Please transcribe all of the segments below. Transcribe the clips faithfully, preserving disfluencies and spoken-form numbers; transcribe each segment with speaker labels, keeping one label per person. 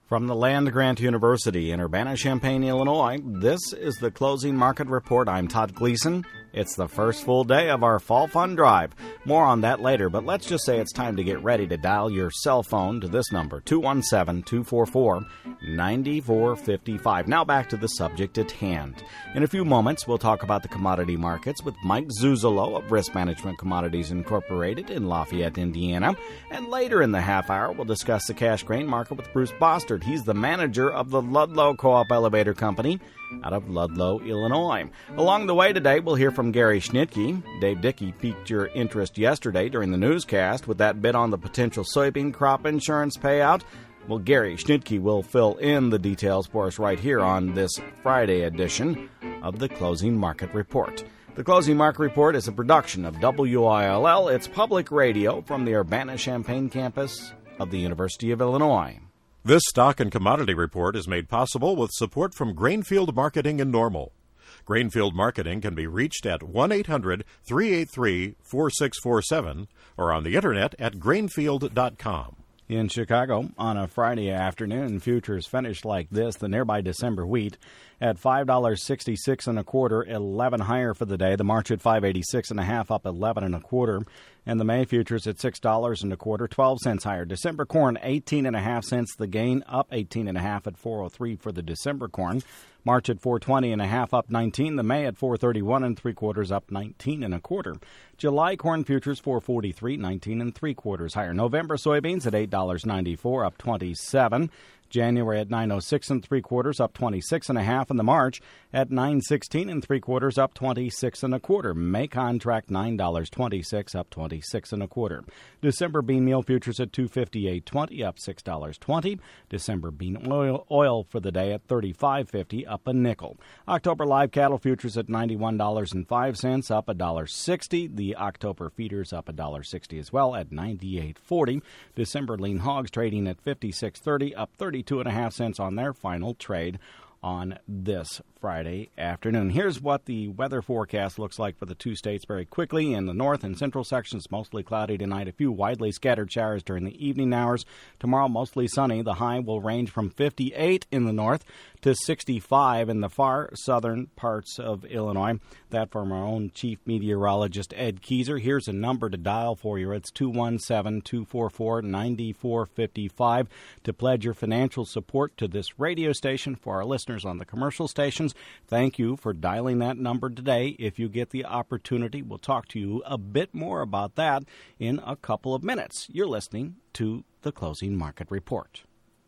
Speaker 1: From the land-grant University in Urbana-Champaign, Illinois, this is the Closing Market Report. I'm Todd Gleason. It's the first full day of our Fall Fund Drive. More on that later, but let's just say it's time to get ready to dial your cell phone to this number, two one seven, two four four, nine four five five. Now back to the subject at hand. In a few moments, we'll talk about the commodity markets with Mike Zuzolo of Risk Management Commodities Incorporated in Lafayette, Indiana. And later in the half hour, we'll discuss the cash grain market with Bruce Bostard. He's the manager of the Ludlow Co-op Elevator Company out of Ludlow, Illinois. Along the way today, we'll hear from Gary Schnitke. Dave Dickey piqued your interest yesterday during the newscast with that bit on the potential soybean crop insurance payout. Well, Gary Schnitke will fill in the details for us right here on this Friday edition of the Closing Market Report. The Closing Market Report is a production of W I L L. It's public radio from the Urbana-Champaign campus of the University of Illinois.
Speaker 2: This stock and commodity report is made possible with support from Grainfield Marketing in Normal. Grainfield Marketing can be reached at one eight hundred, three eight three, four six four seven or on the internet at grainfield dot com.
Speaker 1: In Chicago, on a Friday afternoon, futures finished like this. The nearby December wheat at five dollars and sixty-six cents and a quarter, eleven higher for the day. The March at five eighty-six and a half, up eleven and a quarter. And the May futures at six dollars and a quarter, twelve cents higher. December corn, eighteen and a half cents. The gain up eighteen and a half at four oh three for the December corn. March at four twenty and a half, up nineteen. The May at four thirty-one and three quarters, up nineteen and a quarter. July corn futures four forty-three, nineteen and three quarters higher. November soybeans at eight dollars and ninety-four, up twenty-seven. January at nine oh six and three quarters, up twenty-six and a half, and the March at nine sixteen and three quarters, up twenty-six and a quarter. May contract nine dollars and twenty-six, up twenty-six and a quarter. December bean meal futures at two fifty-eight twenty, up six dollars and twenty. December bean oil oil for the day at thirty-five fifty, up a nickel. October live cattle futures at ninety-one dollars and five cents, up one dollar and sixty. The October feeders up one dollar and sixty as well at ninety-eight forty. December lean hogs trading at fifty-six thirty, up thirty-two and a half cents on their final trade on this Friday afternoon. Here's what the weather forecast looks like for the two states very quickly. In the north and central sections, mostly cloudy tonight. A few widely scattered showers during the evening hours. Tomorrow, mostly sunny. The high will range from fifty-eight in the north to sixty-five in the far southern parts of Illinois. That from our own chief meteorologist, Ed Keyser. Here's a number to dial for you. It's two one seven, two four four, nine four five five to pledge your financial support to this radio station. For our listeners on the commercial stations, thank you for dialing that number today. If you get the opportunity, we'll talk to you a bit more about that in a couple of minutes. You're listening to the Closing Market Report.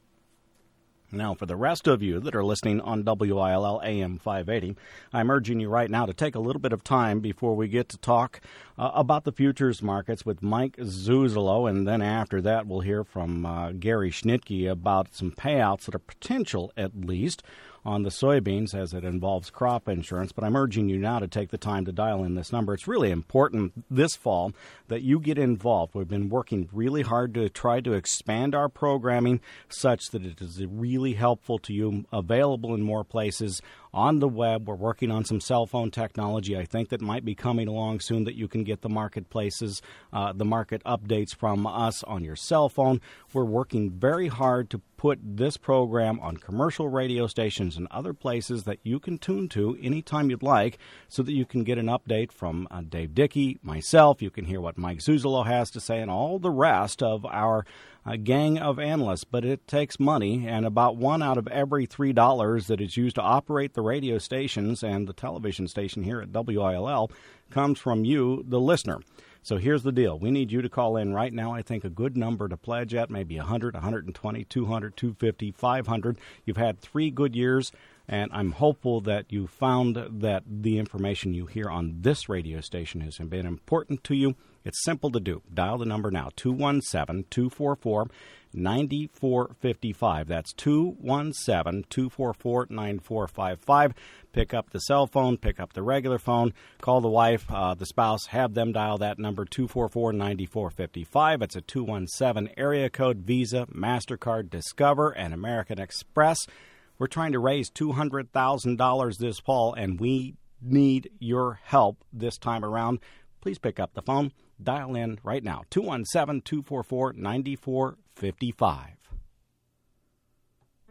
Speaker 1: Now, for the rest of you that are listening on W I L L A M five eighty, I'm urging you right now to take a little bit of time before we get to talk uh, about the futures markets with Mike Zuzolo, and then after that we'll hear from uh, Gary Schnitke about some payouts that are potential, at least, on the soybeans as it involves crop insurance. But I'm urging you now to take the time to dial in this number. It's really important this fall that you get involved. We've been working really hard to try to expand our programming such that it is really helpful to you, available in more places on the web. We're working on some cell phone technology, I think, that might be coming along soon, that you can get the marketplaces, uh, the market updates from us on your cell phone. We're working very hard to put this program on commercial radio stations and other places that you can tune to anytime you'd like, so that you can get an update from uh, Dave Dickey, myself. You can hear what Mike Zuzolo has to say, and all the rest of our a gang of analysts. But it takes money, and about one out of every three dollars that is used to operate the radio stations and the television station here at W I L L comes from you, the listener. So here's the deal. We need you to call in right now. I think a good number to pledge at, maybe one hundred, one hundred twenty, two hundred, two fifty, five hundred. You've had three good years, and I'm hopeful that you found that the information you hear on this radio station has been important to you. It's simple to do. Dial the number now, two one seven, two four four, nine four five five. That's two one seven, two four four, nine four five five. Pick up the cell phone, pick up the regular phone, call the wife, uh, the spouse, have them dial that number, two four four, nine four five five. It's a two one seven area code, Visa, MasterCard, Discover, and American Express. We're trying to raise two hundred thousand dollars this fall, and we need your help this time around. Please pick up the phone. Dial in right now, two one seven, two four four, nine four five five.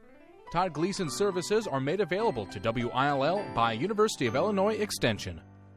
Speaker 3: Todd Gleason services are made available to W I L L by University of Illinois Extension.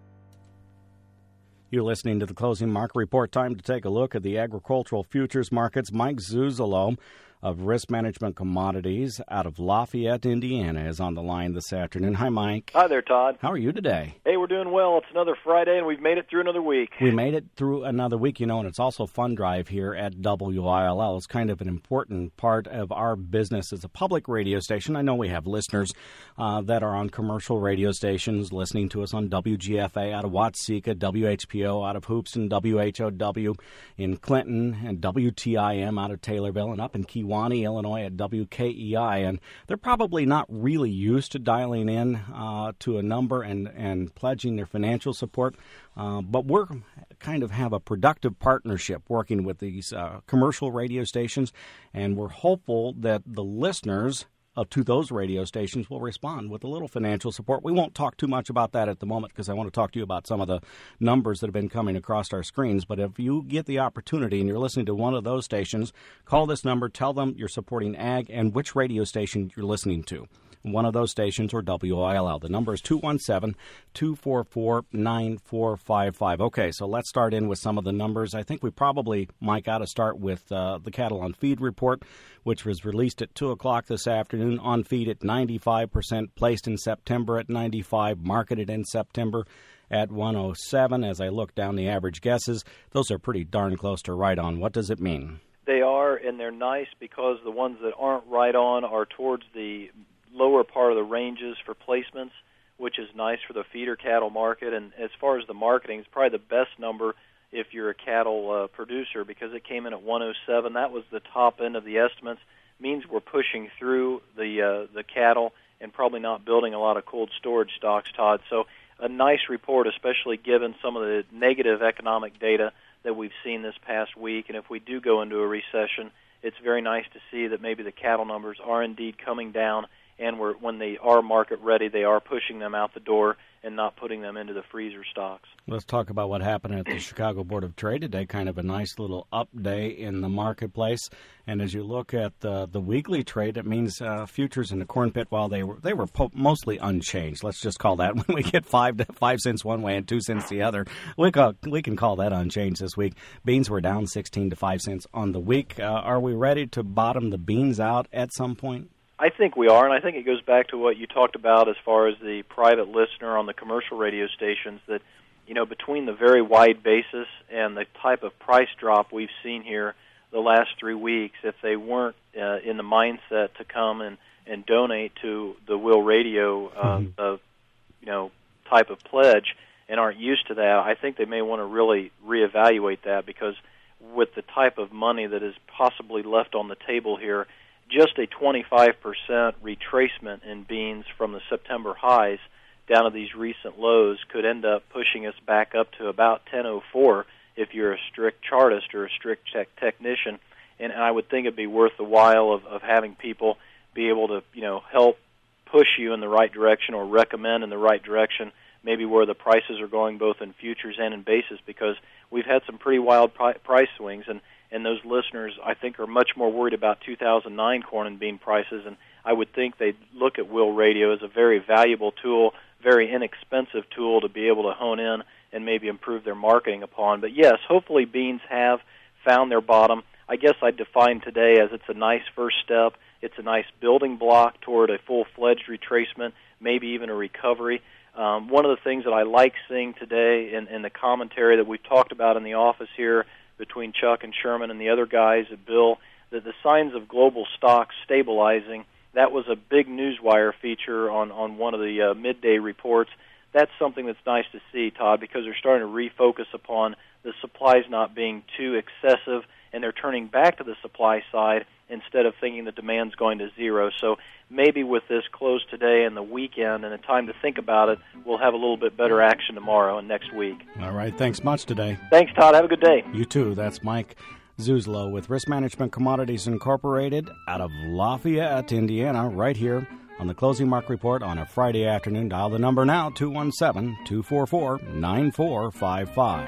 Speaker 1: You're listening to the Closing Market Report. Time to take a look at the agricultural futures markets. Mike Zuzolo of Risk Management Commodities out of Lafayette, Indiana, is on the line this afternoon. Hi, Mike.
Speaker 4: Hi there, Todd.
Speaker 1: How are you today?
Speaker 4: Hey, we're doing well. It's another Friday, and we've made it through another week.
Speaker 1: We made it through another week, you know, and it's also Fund Drive here at W I L L. It's kind of an important part of our business as a public radio station. I know we have listeners uh, that are on commercial radio stations listening to us on W G F A out of Watseka, W H P O out of Hoopeston, W H O W in Clinton, and W T I M out of Taylorville, and up in Kewanee, Illinois at W K E I, and they're probably not really used to dialing in uh, to a number and, and pledging their financial support, uh, but we're kind of have a productive partnership working with these uh, commercial radio stations, and we're hopeful that the listeners Uh, to those radio stations will respond with a little financial support. We won't talk too much about that at the moment because I want to talk to you about some of the numbers that have been coming across our screens. But if you get the opportunity and you're listening to one of those stations, call this number, tell them you're supporting ag and which radio station you're listening to. One of those stations or W I L L. The number is two one seven, two four four, nine four five five. Okay, so let's start in with some of the numbers. I think we probably, Mike, ought to start with uh, the Cattle on Feed report, which was released at two o'clock this afternoon. On feed at ninety-five percent, placed in September at ninety-five, marketed in September at one oh seven. As I look down the average guesses, those are pretty darn close to right on. What does it mean?
Speaker 4: They are, and they're nice because the ones that aren't right on are towards the lower part of the ranges for placements, which is nice for the feeder cattle market. And as far as the marketing, it's probably the best number if you're a cattle uh, producer because it came in at one oh seven. That was the top end of the estimates. Means we're pushing through the uh, the cattle and probably not building a lot of cold storage stocks, Todd. So a nice report, especially given some of the negative economic data that we've seen this past week. And if we do go into a recession, it's very nice to see that maybe the cattle numbers are indeed coming down, and we're, when they are market ready, they are pushing them out the door and not putting them into the freezer stocks.
Speaker 1: Let's talk about what happened at the Chicago Board of Trade today, kind of a nice little up day in the marketplace. And as you look at the, the weekly trade, it means uh, futures in the corn pit, while they were they were po- mostly unchanged. Let's just call that. When we get five five cents one way and two cents the other, we, call, we can call that unchanged this week. Beans were down sixteen to five cents on the week. Uh, are we ready to bottom the beans out at some point?
Speaker 4: I think we are, and I think it goes back to what you talked about as far as the private listener on the commercial radio stations, that, you know, between the very wide basis and the type of price drop we've seen here the last three weeks, if they weren't uh, in the mindset to come and, and donate to the Will Radio, uh, mm-hmm. uh, you know, type of pledge and aren't used to that, I think they may want to really reevaluate that, because with the type of money that is possibly left on the table here, just a twenty-five percent retracement in beans from the September highs down to these recent lows could end up pushing us back up to about ten oh four if you're a strict chartist or a strict tech technician. And I would think it'd be worth the while of, of having people be able to, you know, help push you in the right direction or recommend in the right direction, maybe where the prices are going both in futures and in basis, because we've had some pretty wild pri- price swings. And And those listeners, I think, are much more worried about two thousand nine corn and bean prices, and I would think they'd look at Will Radio as a very valuable tool, very inexpensive tool to be able to hone in and maybe improve their marketing upon. But yes, hopefully beans have found their bottom. I guess I'd define today as it's a nice first step. It's a nice building block toward a full-fledged retracement, maybe even a recovery. Um, one of the things that I like seeing today in, in the commentary that we've talked about in the office here between Chuck and Sherman and the other guys at Bill, that the signs of global stocks stabilizing, that was a big newswire feature on, on one of the uh, midday reports. That's something that's nice to see, Todd, because they're starting to refocus upon the supplies not being too excessive, and they're turning back to the supply side instead of thinking the demand's going to zero. So maybe with this close today and the weekend and the time to think about it, we'll have a little bit better action tomorrow and next week.
Speaker 1: All right. Thanks much today.
Speaker 4: Thanks, Todd. Have a good day.
Speaker 1: You too. That's Mike Zuzolo with Risk Management Commodities Incorporated out of Lafayette, Indiana, right here on the Closing Market Report on a Friday afternoon. Dial the number now, two one seven, two four four, nine four five five.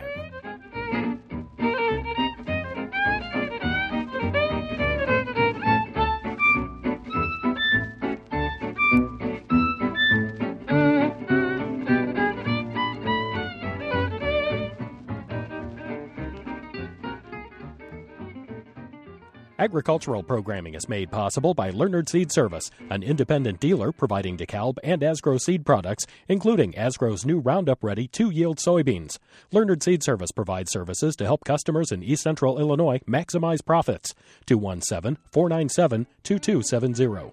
Speaker 5: Agricultural programming is made possible by Leonard Seed Service, an independent dealer providing DeKalb and Asgrow seed products, including Asgrow's new Roundup Ready two-yield soybeans. Leonard Seed Service provides services to help customers in East Central Illinois maximize profits. two one seven, four nine seven, two two seven zero.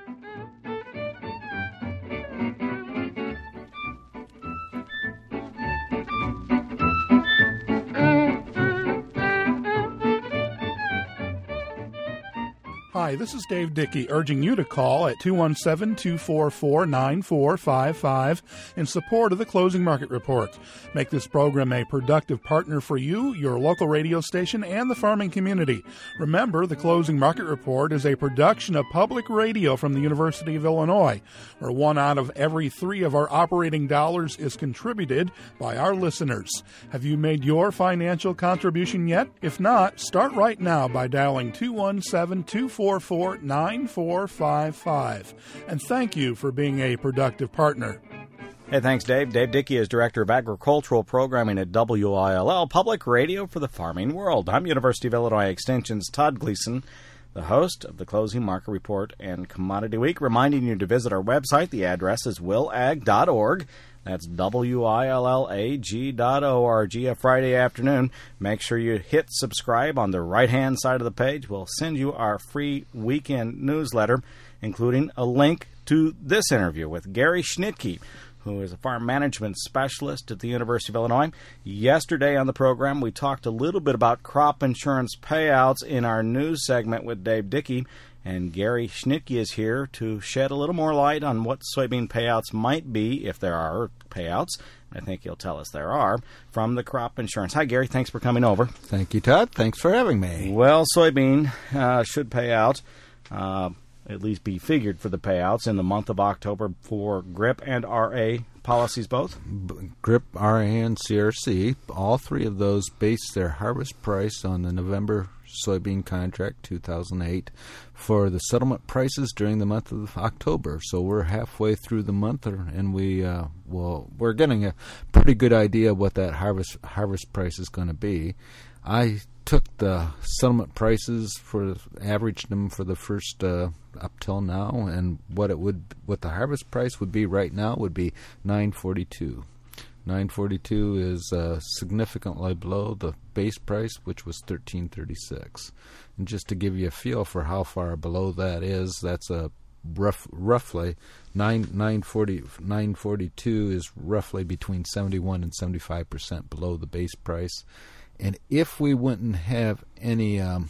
Speaker 6: Hi, this is Dave Dickey urging you to call at two one seven, two four four, nine four five five in support of the Closing Market Report. Make this program a productive partner for you, your local radio station, and the farming community. Remember, the Closing Market Report is a production of public radio from the University of Illinois, where one out of every three of our operating dollars is contributed by our listeners. Have you made your financial contribution yet? If not, start right now by dialing two one seven, two four four, nine four five five. And thank you for being a productive partner.
Speaker 1: Hey, thanks, Dave. Dave Dickey is Director of Agricultural Programming at W I L L, Public Radio for the Farming World. I'm University of Illinois Extension's Todd Gleason, the host of the Closing Market Report and Commodity Week, reminding you to visit our website. The address is will ag dot org. That's W I L L A G dot O R G. A Friday afternoon. Make sure you hit subscribe on the right-hand side of the page. We'll send you our free weekend newsletter, including a link to this interview with Gary Schnitke, who is a farm management specialist at the University of Illinois. Yesterday on the program, we talked a little bit about crop insurance payouts in our news segment with Dave Dickey. And Gary Schnitke is here to shed a little more light on what soybean payouts might be, if there are payouts. I think he'll tell us there are, from the crop insurance. Hi, Gary. Thanks for coming over.
Speaker 7: Thank you, Todd. Thanks for having me.
Speaker 1: Well, soybean uh, should pay out, uh, at least be figured for the payouts in the month of October for G R I P and R A policies both?
Speaker 7: G R I P, R A, and C R C, all three of those base their harvest price on the November soybean contract two thousand eight for the settlement prices during the month of October. So we're halfway through the month, and we uh, well, we're getting a pretty good idea of what that harvest harvest price is going to be. I took the settlement prices for averaged them for the first uh, up till now, and what it would what the harvest price would be right now would be nine forty-two. nine forty-two is uh, significantly below the base price, which was thirteen thirty-six. And just to give you a feel for how far below that is, that's a rough, roughly nine nine forty nine forty-two is roughly between seventy-one and seventy-five percent below the base price. And if we wouldn't have any um,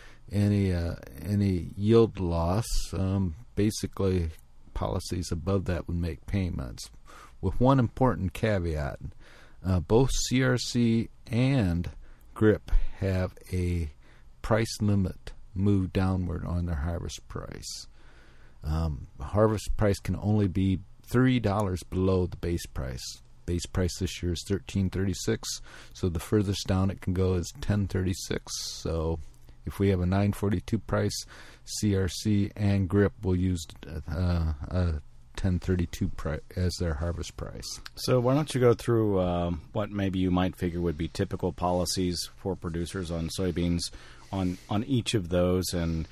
Speaker 7: any uh, any yield loss, um, basically policies above that would make payments. With one important caveat, uh, both C R C and G R I P have a price limit move downward on their harvest price. Um, harvest price can only be three dollars below the base price. Base price this year is thirteen thirty-six, so the furthest down it can go is ten thirty-six. So if we have a nine forty-two price, C R C and G R I P will use uh, a ten thirty-two pri- as their harvest price.
Speaker 1: So why don't you go through um, what maybe you might figure would be typical policies for producers on soybeans on, on each of those, and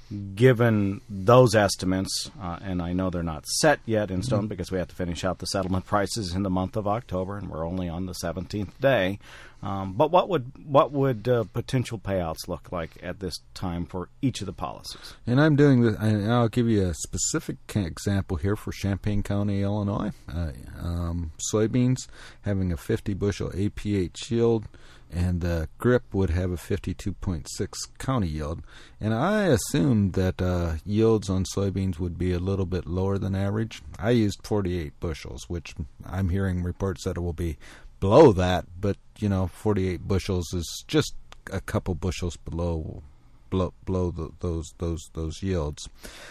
Speaker 1: given those estimates, uh, and I know they're not set yet in stone mm-hmm. because we have to finish out the settlement prices in the month of October, and we're only on the seventeenth day. Um, but what would what would uh, potential payouts look like at this time for each of the policies?
Speaker 7: And I'm doing this, and I'll give you a specific example here for Champaign County, Illinois. Uh, um, soybeans having a fifty bushel A P H yield, and the G R I P would have a fifty-two point six county yield. And I assumed that uh, yields on soybeans would be a little bit lower than average. I used forty-eight bushels, which I'm hearing reports that it will be below that, but, you know, forty-eight bushels is just a couple bushels below below, below the, those those those yields.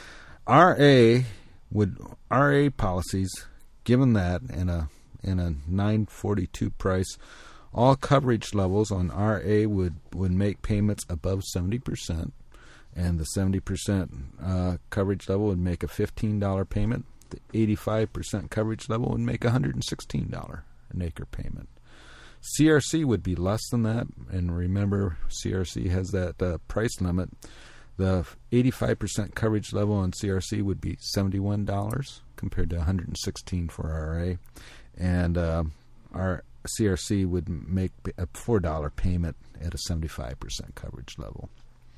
Speaker 7: R A would R A policies, given that in a in a nine forty-two price, all coverage levels on R A would, would make payments above seventy percent, and the seventy percent uh, coverage level would make a fifteen dollars payment. The eighty-five percent coverage level would make a one hundred sixteen dollars an acre payment. C R C would be less than that, and remember, C R C has that uh, price limit. The eighty-five percent coverage level on C R C would be seventy-one dollars compared to one hundred sixteen dollars for R A. And uh, our C R C would make a four dollars payment at a seventy-five percent coverage level.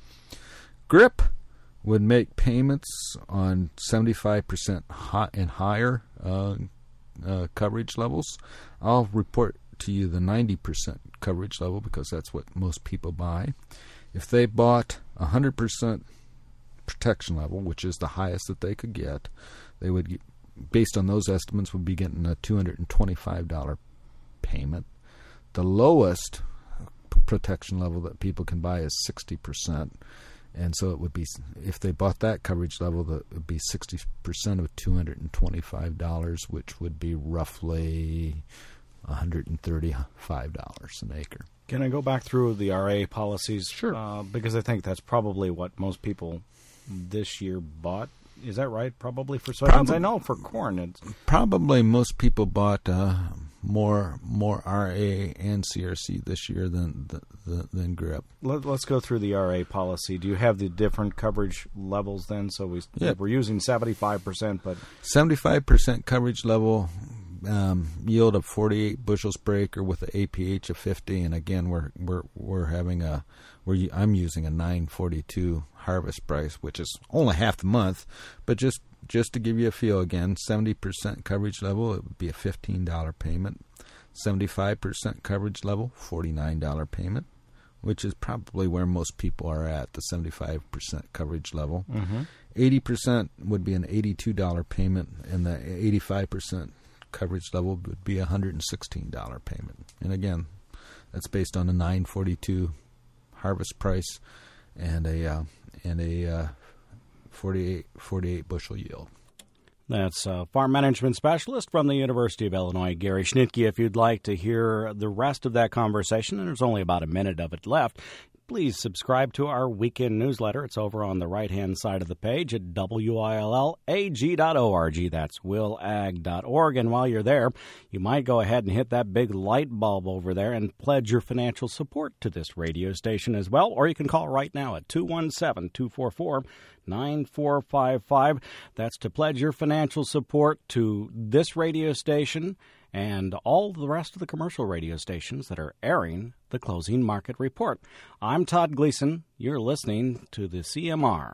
Speaker 7: G R I P would make payments on seventy-five percent hot and higher uh, uh, coverage levels. I'll report to you the ninety percent coverage level because that's what most people buy. If they bought one hundred percent protection level, which is the highest that they could get, they would, get, based on those estimates, would be getting a two hundred twenty-five dollars payment. The lowest p- protection level that people can buy is sixty percent. And so it would be, if they bought that coverage level, that would be sixty percent of two hundred twenty-five dollars, which would be roughly one hundred thirty-five dollars an acre.
Speaker 1: Can I go back through the R A policies?
Speaker 7: Sure.
Speaker 1: Uh, because I think that's probably what most people this year bought. Is that right? Probably for soybeans?
Speaker 7: Probably.
Speaker 1: I know for corn. It's
Speaker 7: Probably most people bought uh, more more R A and C R C this year than than, than G R I P.
Speaker 1: Let, let's go through the R A policy. Do you have the different coverage levels then? So we,
Speaker 7: Yeah.
Speaker 1: we're using seventy-five percent, but
Speaker 7: seventy-five percent coverage level, um, yield of forty-eight bushels per acre with an A P H of fifty, and again we're we're we're having a we're I'm using a nine forty-two harvest price, which is only half the month, but just just to give you a feel again, seventy percent coverage level, it would be a fifteen dollars payment. seventy-five percent coverage level, forty-nine dollars payment, which is probably where most people are at, the seventy-five percent coverage level.
Speaker 1: mm-hmm.
Speaker 7: eighty percent would be an eighty-two dollars payment, and the eighty-five percent coverage level would be a one hundred sixteen dollars payment. And again, that's based on a nine forty-two harvest price and a uh, and a uh, forty-eight, forty-eight bushel yield.
Speaker 1: That's uh, farm management specialist from the University of Illinois, Gary Schnitke. If you'd like to hear the rest of that conversation, and there's only about a minute of it left, please subscribe to our weekend newsletter. It's over on the right-hand side of the page at W I L L A G dot org. That's will ag dot org. And while you're there, you might go ahead and hit that big light bulb over there and pledge your financial support to this radio station as well. Or you can call right now at two one seven, two four four, nine four five five. That's to pledge your financial support to this radio station and all the rest of the commercial radio stations that are airing the Closing Market Report. I'm Todd Gleason. You're listening to the C M R.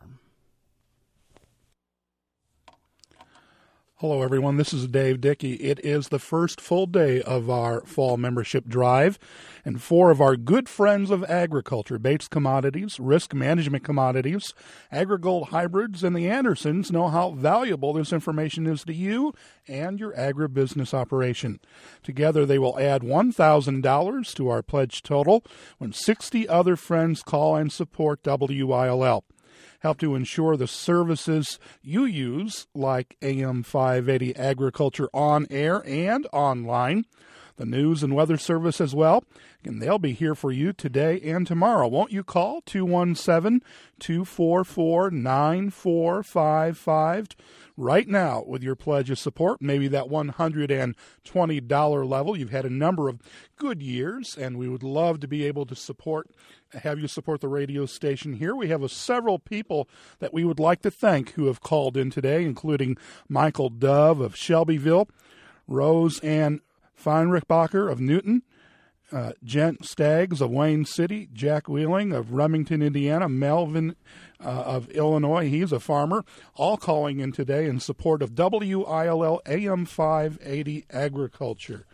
Speaker 6: Hello, everyone. This is Dave Dickey. It is the first full day of our fall membership drive, and four of our good friends of agriculture, Bates Commodities, Risk Management Commodities, AgriGold Hybrids, and the Andersons know how valuable this information is to you and your agribusiness operation. Together, they will add one thousand dollars to our pledge total when sixty other friends call and support W I L L. Help to ensure the services you use, like A M five eighty Agriculture on air and online, the news and weather service as well, and they'll be here for you today and tomorrow. Won't you call two one seven, two four four, nine four five five right now with your pledge of support, maybe that one hundred twenty dollars level. You've had a number of good years, and we would love to be able to support, have you support the radio station here. We have a, several people that we would like to thank who have called in today, including Michael Dove of Shelbyville, Rose Ann Feinrichbacher of Newton, uh, Gent Staggs of Wayne City, Jack Wheeling of Remington, Indiana, Melvin uh, of Illinois, he's a farmer, all calling in today in support of W I L L A M five eighty Agriculture.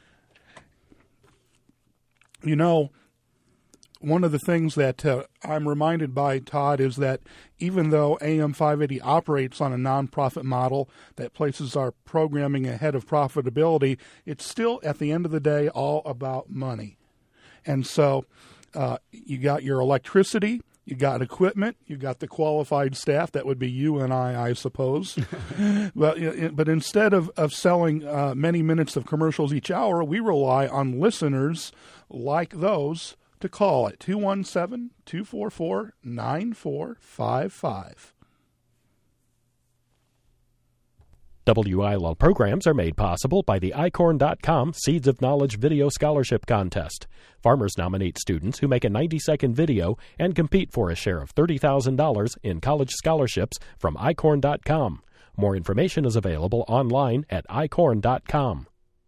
Speaker 6: You know, one of the things that uh, I'm reminded by, Todd, is that even though A M five eighty operates on a nonprofit model that places our programming ahead of profitability, it's still, at the end of the day, all about money. And so uh, you got your electricity, you got equipment, you got the qualified staff, that would be you and I, I suppose. but, but instead of, of selling uh, many minutes of commercials each hour, we rely on listeners like those to call at two one seven, two four four, nine four five five.
Speaker 5: W I L L programs are made possible by the I corn dot com Seeds of Knowledge Video Scholarship Contest. Farmers nominate students who make a ninety-second video and compete for a share of thirty thousand dollars in college scholarships from I corn dot com. More information is available online at I corn dot com.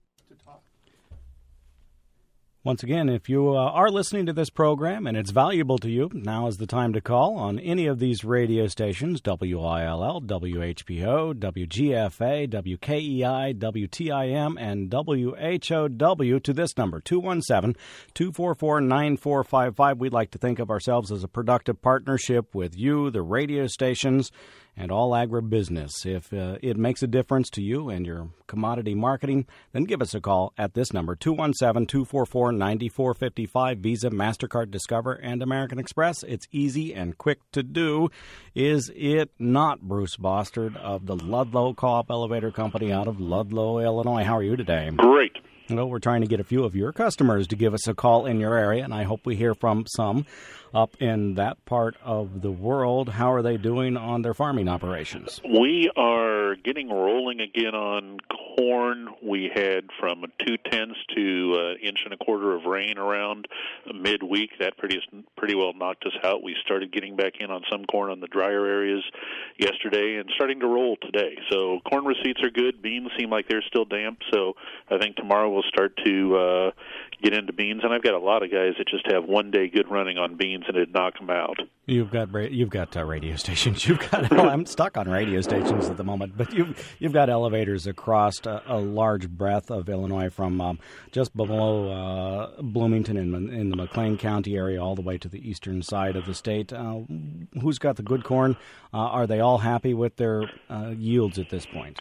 Speaker 1: Once again, if you uh, are listening to this program and it's valuable to you, now is the time to call on any of these radio stations, W I L L, W H P O, W G F A, W K E I, W T I M, and W H O W to this number, two one seven, two four four, nine four five five. We'd like to think of ourselves as a productive partnership with you, the radio stations, and all agribusiness. If uh, it makes a difference to you and your commodity marketing, then give us a call at this number, two one seven, two four four, nine four five five, Visa, MasterCard, Discover, and American Express. It's easy and quick to do. Is it not, Bruce Bostard of the Ludlow Co-op Elevator Company out of Ludlow, Illinois? How are you today?
Speaker 8: Great.
Speaker 1: Well, we're trying to get a few of your customers to give us a call in your area, and I hope we hear from some up in that part of the world. How are they doing on their farming operations?
Speaker 8: We are getting rolling again on corn. We had from two-tenths to an inch and a quarter of rain around midweek. That pretty pretty well knocked us out. We started getting back in on some corn on the drier areas yesterday and starting to roll today. So corn receipts are good. Beans seem like they're still damp, so I think tomorrow we'll start to uh, get into beans. And I've got a lot of guys that just have one day good running on beans and it knock them out.
Speaker 1: You've got you've got uh, radio stations. You've got well, I'm stuck on radio stations at the moment, but you've you've got elevators across a, a large breadth of Illinois, from um, just below uh, Bloomington in, in the McLean County area all the way to the eastern side of the state. Uh, who's got the good corn? Uh, are they all happy with their uh, yields at this point?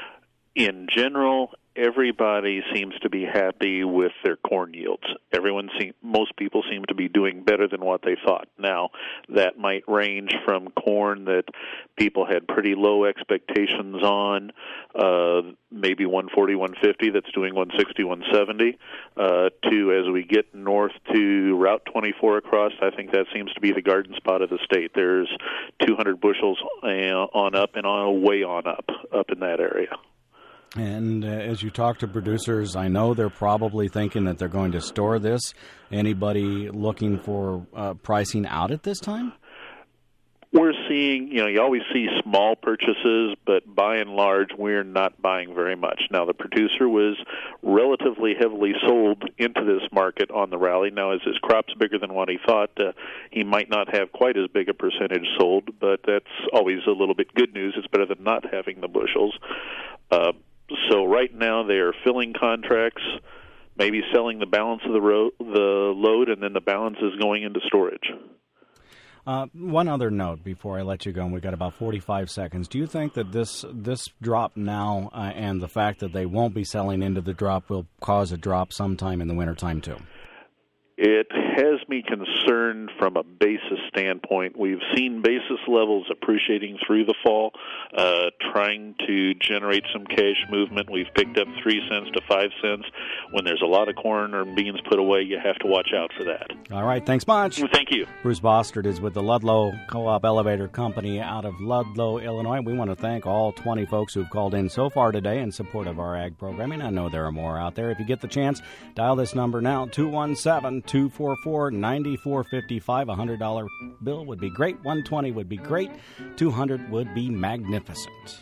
Speaker 8: In general, everybody seems to be happy with their corn yields. Everyone seem, most people seem to be doing better than what they thought. Now, that might range from corn that people had pretty low expectations on, uh, maybe one forty, one fifty, that's doing one sixty, one seventy, uh, to as we get north to Route twenty-four across, I think that seems to be the garden spot of the state. There's two hundred bushels on up and on way on up, up in that area.
Speaker 1: And uh, as you talk to producers, I know they're probably thinking that they're going to store this. Anybody looking for uh, pricing out at this time?
Speaker 8: We're seeing, you know, you always see small purchases, but by and large, we're not buying very much. Now, the producer was relatively heavily sold into this market on the rally. Now, as his crop's bigger than what he thought, uh, he might not have quite as big a percentage sold, but that's always a little bit good news. It's better than not having the bushels. Uh, So right now they are filling contracts, maybe selling the balance of the, ro- the load, and then the balance is going into storage.
Speaker 1: Uh, one other note before I let you go, and we've got about forty-five seconds. Do you think that this this drop now uh, and the fact that they won't be selling into the drop will cause a drop sometime in the wintertime too?
Speaker 8: It has me concerned from a basis standpoint. We've seen basis levels appreciating through the fall, uh, trying to generate some cash movement. We've picked up three cents to five cents. When there's a lot of corn or beans put away, you have to watch out for that.
Speaker 1: All right, thanks much.
Speaker 8: Thank you.
Speaker 1: Bruce Bostard is with the Ludlow Co-op Elevator Company out of Ludlow, Illinois. We want to thank all twenty folks who've called in so far today in support of our ag programming. I know there are more out there. If you get the chance, dial this number now, two one seven, two four four, nine four five five. A one hundred dollar bill would be great. one hundred twenty would be great. two hundred would be magnificent.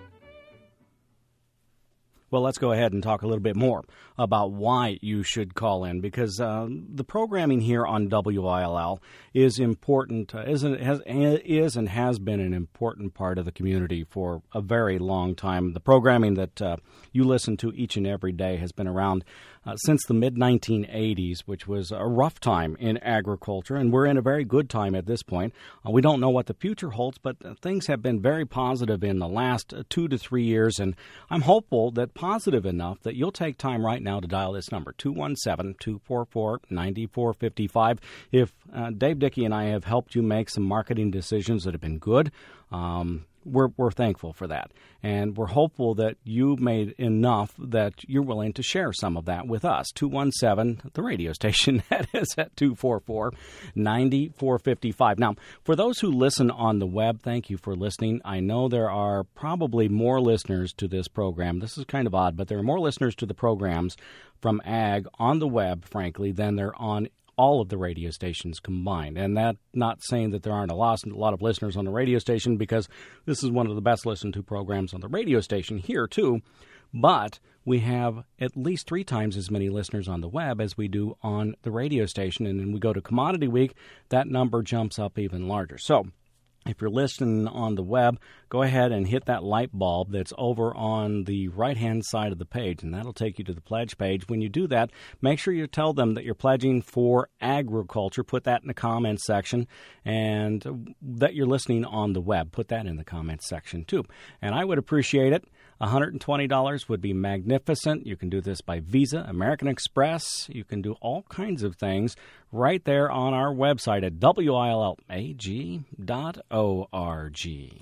Speaker 1: Well, let's go ahead and talk a little bit more about why you should call in, because uh, the programming here on W I L L is important, uh, is, and has, is and has been an important part of the community for a very long time. The programming that uh, you listen to each and every day has been around uh, since the mid nineteen eighties, which was a rough time in agriculture, and we're in a very good time at this point. Uh, we don't know what the future holds, but uh, things have been very positive in the last uh, two to three years, and I'm hopeful that positive enough that you'll take time right now to dial this number, two one seven, two four four, nine four five five. If uh, Dave Dickey and I have helped you make some marketing decisions that have been good, um, we're we're thankful for that, and we're hopeful that you made enough that you're willing to share some of that with us. two one seven, the radio station, that is at two four four, nine four five five. Now, for those who listen on the web, thank you for listening. I know there are probably more listeners to this program. This is kind of odd, but there are more listeners to the programs from Ag on the web, frankly, than there on all of the radio stations combined. And that not saying that there aren't a lot, a lot of listeners on the radio station, because this is one of the best listened to programs on the radio station here, too. But we have at least three times as many listeners on the web as we do on the radio station. And when we go to Commodity Week, that number jumps up even larger. So if you're listening on the web, go ahead and hit that light bulb that's over on the right-hand side of the page, and that'll take you to the pledge page. When you do that, make sure you tell them that you're pledging for agriculture. Put that in the comments section, and that you're listening on the web. Put that in the comments section, too. And I would appreciate it. one hundred twenty dollars would be magnificent. You can do this by Visa, American Express. You can do all kinds of things right there on our website at W I L L A G dot org.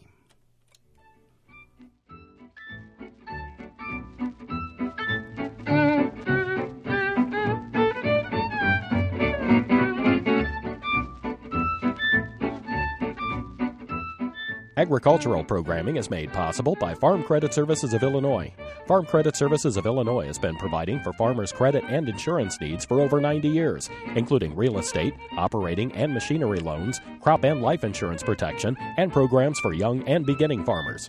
Speaker 5: Agricultural programming is made possible by Farm Credit Services of Illinois. Farm Credit Services of Illinois has been providing for farmers' credit and insurance needs for over ninety years, including real estate, operating and machinery loans, crop and life insurance protection, and programs for young and beginning farmers.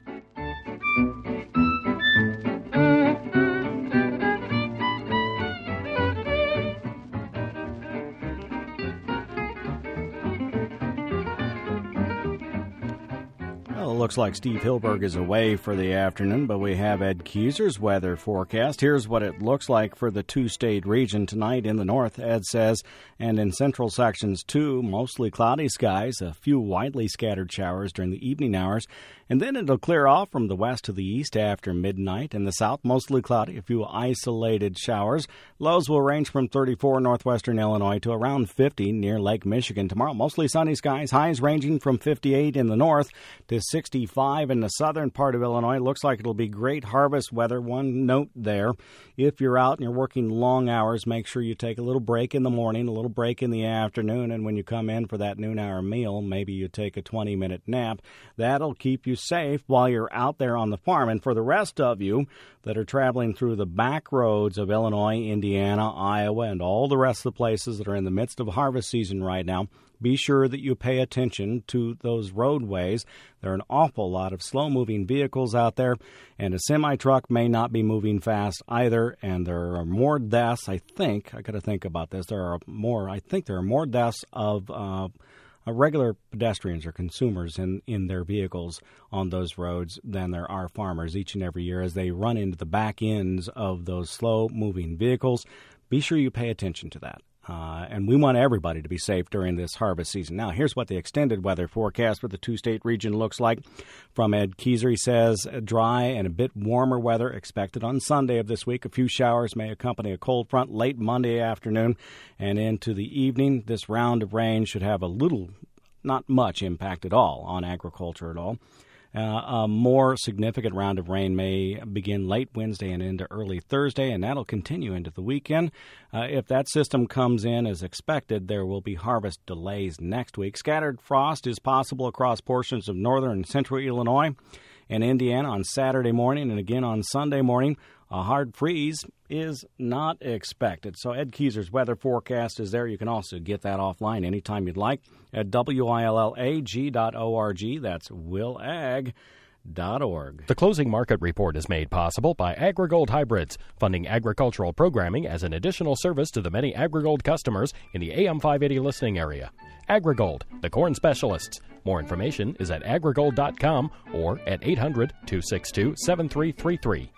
Speaker 1: Looks like Steve Hilberg is away for the afternoon, but we have Ed Kieser's weather forecast. Here's what it looks like for the two-state region tonight in the north, Ed says, and in central sections too, mostly cloudy skies, a few widely scattered showers during the evening hours, and then it'll clear off from the west to the east after midnight. In the south, mostly cloudy, a few isolated showers. Lows will range from thirty-four northwestern Illinois to around fifty near Lake Michigan. Tomorrow, mostly sunny skies, highs ranging from fifty-eight in the north to sixty-five in the southern part of Illinois. Looks like it'll be great harvest weather. One note there, if you're out and you're working long hours, make sure you take a little break in the morning, a little break in the afternoon, and when you come in for that noon hour meal, maybe you take a twenty-minute nap. That'll keep you safe while you're out there on the farm. And for the rest of you that are traveling through the back roads of Illinois, Indiana, Iowa, and all the rest of the places that are in the midst of harvest season right now, be sure that you pay attention to those roadways. There are an awful lot of slow-moving vehicles out there, and a semi-truck may not be moving fast either, and there are more deaths, I think, I got to think about this, there are more, I think there are more deaths of uh, uh, regular pedestrians or consumers in, in their vehicles on those roads than there are farmers each and every year as they run into the back ends of those slow-moving vehicles. Be sure you pay attention to that. Uh, and we want everybody to be safe during this harvest season. Now, here's what the extended weather forecast for the two-state region looks like. From Ed Kieser, he says, dry and a bit warmer weather expected on Sunday of this week. A few showers may accompany a cold front late Monday afternoon and into the evening. This round of rain should have a little, not much impact at all on agriculture at all. Uh, a more significant round of rain may begin late Wednesday and into early Thursday, and that'll continue into the weekend. Uh, if that system comes in as expected, there will be harvest delays next week. Scattered frost is possible across portions of northern and central Illinois and Indiana on Saturday morning and again on Sunday morning. A hard freeze is not expected. So Ed Kieser's weather forecast is there. You can also get that offline anytime you'd like at W I L L A G dot org. That's will ag dot org.
Speaker 5: The closing market report is made possible by AgriGold Hybrids, funding agricultural programming as an additional service to the many AgriGold customers in the A M five eighty listening area. AgriGold, the corn specialists. More information is at agrigold dot com or at eight hundred, two six two, seven three three three.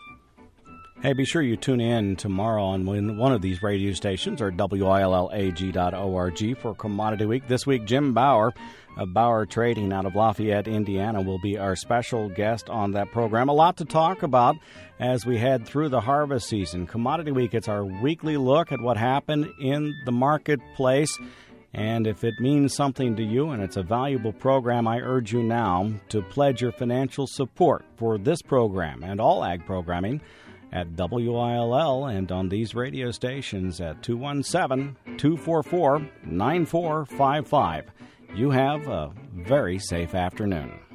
Speaker 1: Hey, be sure you tune in tomorrow on one of these radio stations or W I L L A G dot org for Commodity Week. This week, Jim Bauer of Bauer Trading out of Lafayette, Indiana, will be our special guest on that program. A lot to talk about as we head through the harvest season. Commodity Week, it's our weekly look at what happened in the marketplace And if it means something to you and it's a valuable program, I urge you now to pledge your financial support for this program and all ag programming at W I L L and on these radio stations at two one seven, two four four, nine four five five. You have a very safe afternoon.